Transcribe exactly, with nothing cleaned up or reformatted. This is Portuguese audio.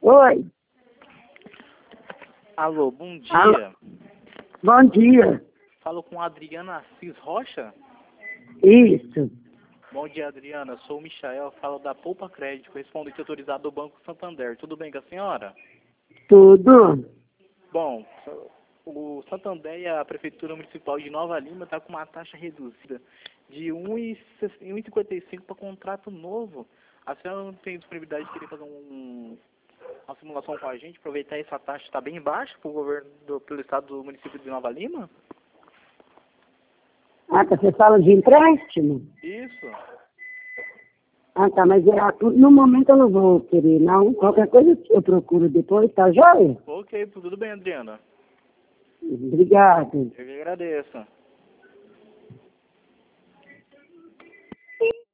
Oi. Alô, bom dia. Alô. Bom dia. Falo com a Adriana Assis Rocha. Isso. Bom dia, Adriana. Sou o Michael, falo da Poupa Crédito, correspondente autorizado do Banco Santander. Tudo bem com a senhora? Tudo? Bom, o Santander e a Prefeitura Municipal de Nova Lima está com uma taxa reduzida de um vírgula cinquenta e cinco para contrato novo. A senhora não tem disponibilidade de querer fazer um, uma simulação com a gente, aproveitar essa taxa está bem baixa para o governo, do, pelo estado do município de Nova Lima? Ah, tá, você fala de empréstimo? Isso. Ah, tá, mas é, no momento eu não vou querer, não. Qualquer coisa eu procuro depois, tá joia? Ok, tudo bem, Adriana. Obrigado. Eu que agradeço.